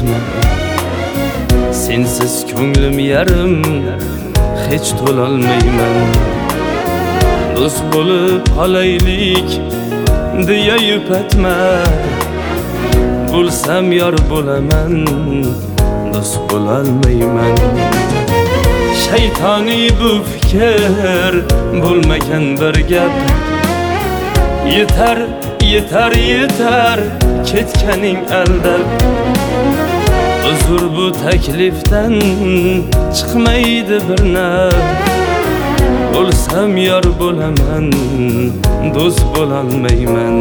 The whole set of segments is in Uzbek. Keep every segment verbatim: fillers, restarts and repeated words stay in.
etma. Sensiz ko'nglim yarim, hech to'lolmayman. Do'st bo'lib qolaylik deya yupatma. Bo'lsam yor bo'laman, do'st bo'lolmayman. Shaytoniy bu fikr bo'lmagan bir gap. Yetar, yetar, yetar ketganing aldab. Uzr bu taklifdan chiqmaydi bir naf. Bo'lsam yor bo'laman, do'st bo'lolmayman.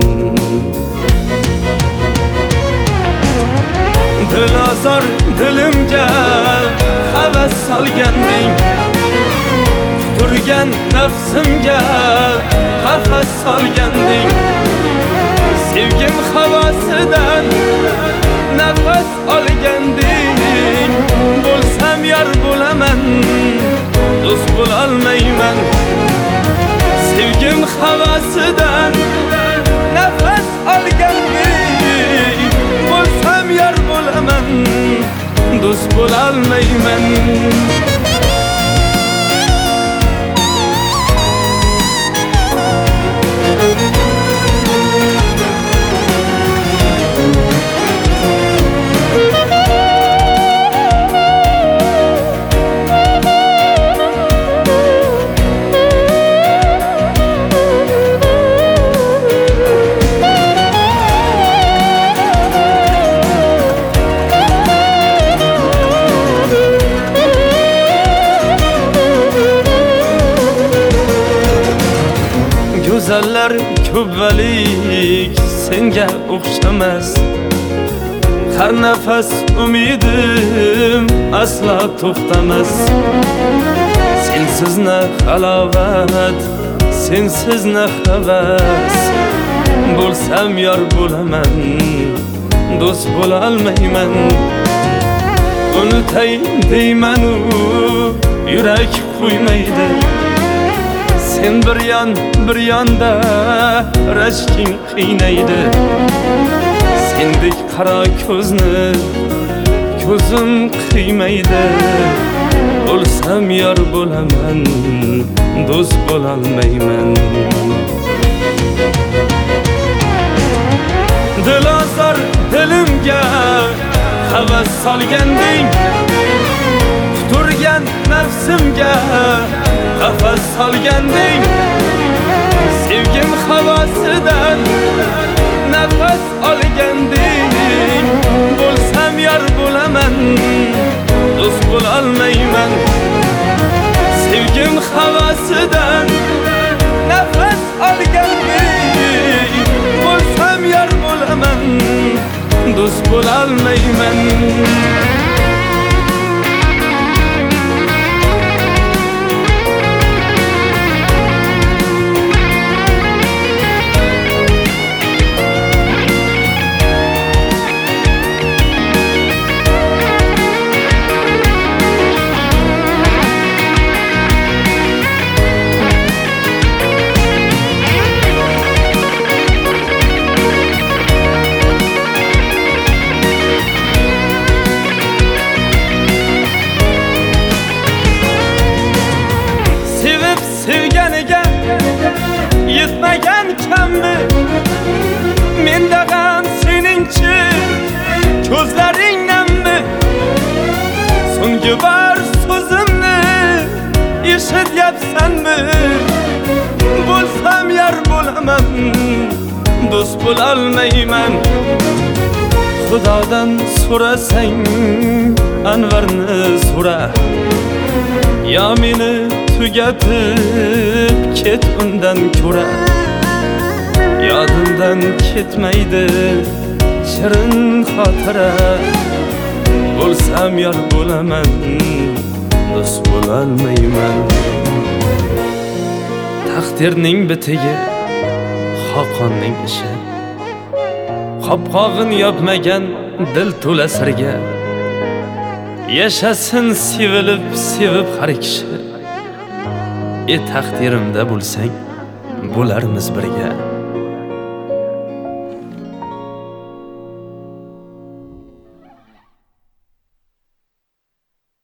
Dilozor dilimga havas solganding, turgan nafsimga qafas solganding. Sevgim havosidan nafas olganding. Bo'lsam yor bo'laman, do'st bo'lolmayman. Sevgim havosidan nafas olganding. Bo'lsam yor bo'laman, do'st bo'lolmayman. Go'zallar ko'pvalik senga o'xshamas. Har nafas umidim asla to'xtamas. Sensiz na halovat, sensiz na havas. Bo'lsam yor bo'laman, do'st bo'lolmayman. Unutay deyman-u yurak qo'ymaydi. Sen bir yon bir yonda rashking qiynaydi. Sendek qaro ko'zni ko'zim qiymaydi. Bo'lsam yor bo'laman, do'st bo'lolmayman. Dilozor dilimga havas solganding, turgan nafsimga qafas solganding. Sevgim havosidan nafas olganding. Bo'lsam yor bo'laman, do'st bo'lolmayman. Sevgim havosidan nafas olganding. Bo'lsam yor bo'laman, do'st bo'lolmayman. Sevganiga yetmagan kammi? Menda ham seningchi ko'zlaringdanmi? So'nggi bor so'zimni eshityapsanmi? Bo'lsam yor bo'laman, do'st bo'lolmayman. Xudodan so'rasang Anvarni so'ra. Ya meni tugatib ket undan ko'ra. Yodimdan ketmaydi shirin xotira. Bo'lsam yor bo'laman, do'st bo'lolmayman. Taqdirning bitigi xoqonning ishi. Qopqog'in yopmagan dil to'la sirga. Yashasin sevilib sevib har kishi. E taqdirimda bo'lsang bo'larmiz birga.